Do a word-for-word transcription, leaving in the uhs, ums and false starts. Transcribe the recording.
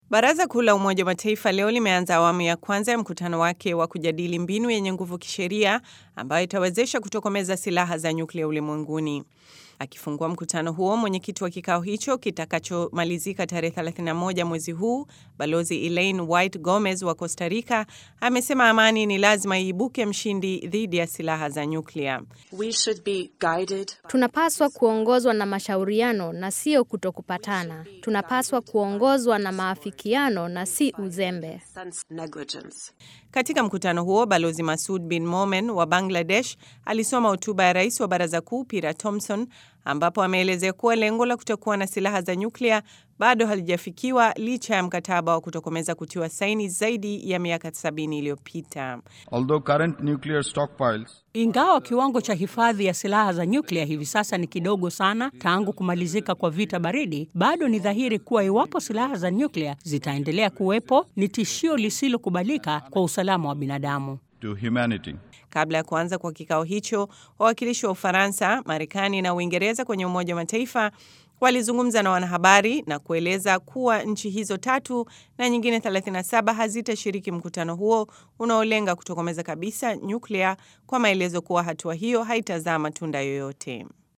Baraza Kuu la Umoja wa Mataifa leo limeanza awamu ya kwanza ya mkutano wake wa kujadili mbinu yenye nguvu kisheria ambayo itawezesha kutokomeza silaha za nyuklia ulimwenguni. Akifungua mkutano huo, mwenyekiti wa kikao hicho kitakachomalizika tarehe thelathini na moja mwezi huu, Balozi Elaine White Gomez wa Costa Rica amesema amani ni lazima iibuke mshindi dhidi ya silaha za nyuklia. We should be guided. Tunapaswa kuongozwa na mashauriano na sio kutokupatana. Tunapaswa kuongozwa na maafikiano na si uzembe. Katika mkutano huo, Balozi Masoud bin Momen wa Bangladesh alisoma hotuba ya Rais wa Baraza Kuu Peter Thomson, ambapo ameelezea kuwa lengo la kutokuwa na silaha za nyuklia bado halijafikiwa licha ya mkataba wa kutokomeza kutiwa saini zaidi ya miaka sabini iliyopita. Although current nuclear stockpiles Ingawa kiwango cha hifadhi ya silaha za nyuklia hivi sasa ni kidogo sana tangu kumalizika kwa vita baridi, bado ni dhahiri kuwa iwapo silaha za nyuklia zitaendelea kuwepo, ni tishio lisilokubalika kwa usalama wa binadamu. to humanity. Kabla ya kuanza kwa kikao hicho, wawakilishi wa Ufaransa, Marekani na Uingereza kwenye Umoja wa Mataifa walizungumza na wanahabari na kueleza kuwa nchi hizo tatu na nyingine thelathini na saba hazitashiriki mkutano huo unaolenga kutokomeza kabisa nyuklia, kwa maelezo kuwa hatua hiyo haitazaa matunda yoyote.